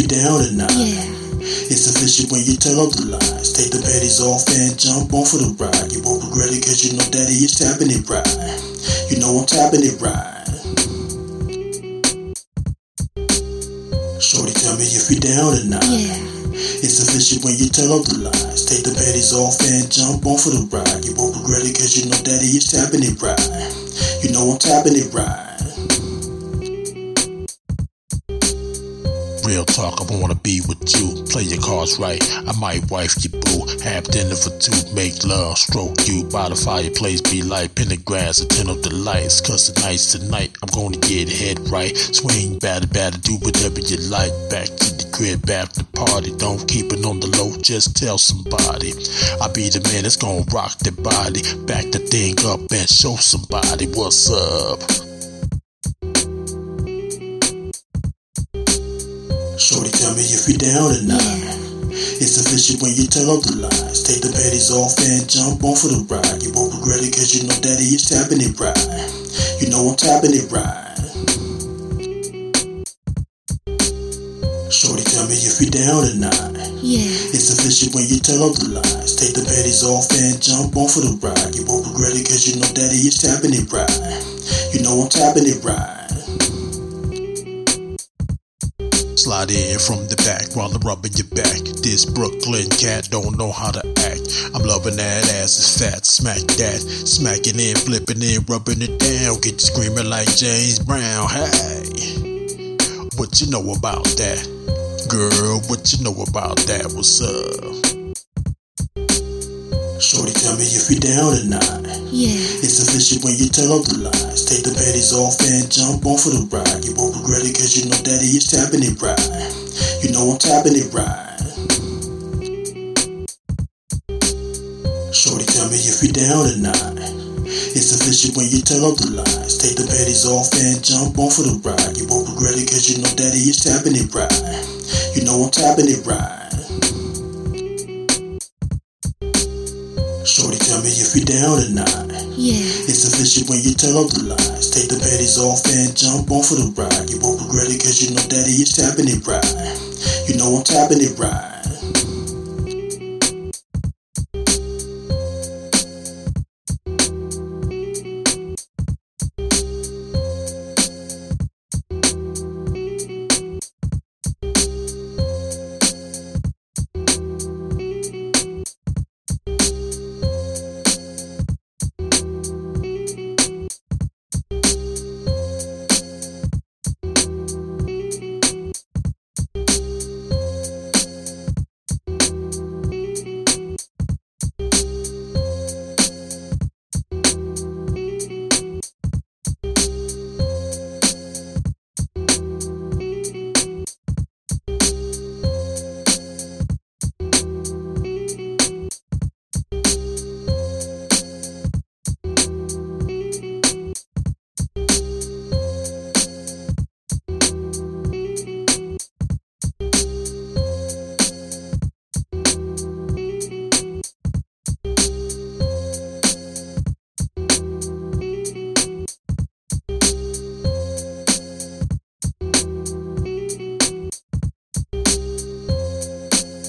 you're down tonight. Yeah. It's official when you turn off the lights. Take the panties off and jump on for the ride. You won't regret it cause you know daddy is tapping it right. You know I'm tapping it right. Shorty, tell me if you're down tonight. Yeah. It's official when you turn off the lights. Take the panties off and jump on for the ride. You won't regret it cause you know daddy is tapping it right. You know I'm tapping it right. Real talk, I wanna be with you. Play your cards right, I might wife you boo. Have dinner for two, make love, stroke you. By the fireplace, be like pin the grass and turn up the lights. Cause tonight's tonight, I'm gonna get head right. Swing, batter, do whatever you like. Back to the crib, after the party. Don't keep it on the low, just tell somebody. I be the man that's gonna rock the body. Back the thing up and show somebody what's up. Shorty, tell me if you're down tonight. Yeah. It's official when you turn off the lights. Take the panties off and jump on for the ride. You won't regret it cause you know daddy is tapping it right. You know I'm tapping it right. Shorty, tell me if you're down tonight. Yeah. It's official when you turn off the lights. Take the panties off and jump on for the ride. You won't regret it cause you know daddy is tapping it right. You know I'm tapping it right. Slide in from the back while I'm rubbing your back. This Brooklyn cat don't know how to act. I'm loving that ass, it's fat, smack that. Smacking in, flipping in, rubbing it down. Get you screaming like James Brown. Hey, what you know about that? Girl, what you know about that? What's up? Shorty, tell me if you're down tonight. Yeah. It's official when you turn off the lights. Take the panties off and jump on for the ride. You won't regret it cause you know daddy is tapping it right. You know I'm tapping it right. Shorty, tell me if you're down tonight. It's official when you turn off the lights. Take the panties off and jump on for the ride. You won't regret it cause you know daddy is tapping it right. You know I'm tapping it right. Shorty, tell me if you're down tonight. Yeah. It's official when you turn off the lights. Take the panties off and jump on for the ride. You won't regret it cause you know daddy is tapping it right. You know I'm tapping it right.